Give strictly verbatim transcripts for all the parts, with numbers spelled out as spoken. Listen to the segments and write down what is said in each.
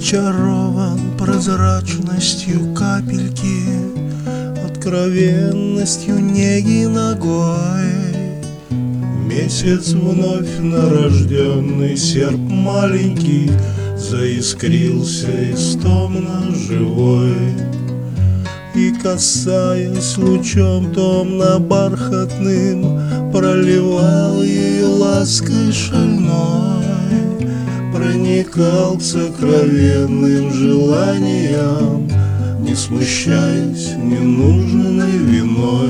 Очарован прозрачностью капельки, откровенностью неги ногой. Месяц вновь нарожденный, серп маленький, заискрился истомно живой. И, касаясь лучом томно-бархатным, проливал ее лаской шальной, проникал к сокровенным желаниям, не смущаясь ненужной виной.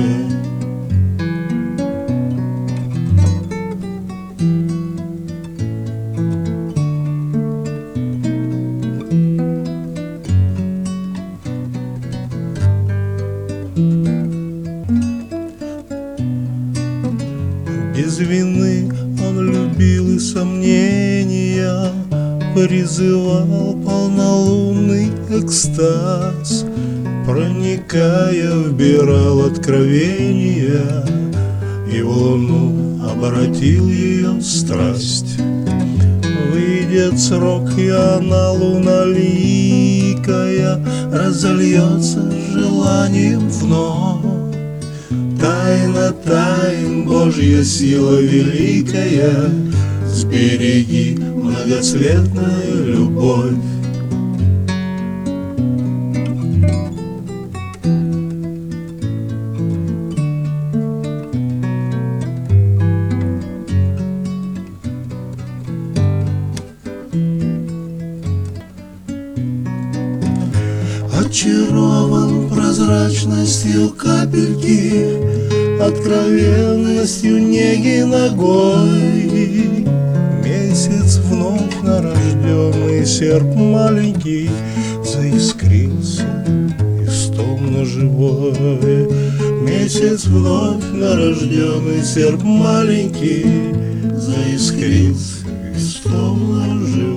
Без вины он любил и сомнения, призывал полнолунный экстаз, проникая, вбирал откровения, и в луну обратил ее страсть. Выйдет срок, и она, луналикая, разольется желанием вновь. Тайна тайн, Божья сила великая, сбереги многоцветную любовь. Очарован прозрачностью капельки, откровенностью неги ногой. Месяц вновь нарожденный, серп маленький, заискрился истомно живой. Месяц вновь нарожденный, серп маленький, заискрился истомно живой.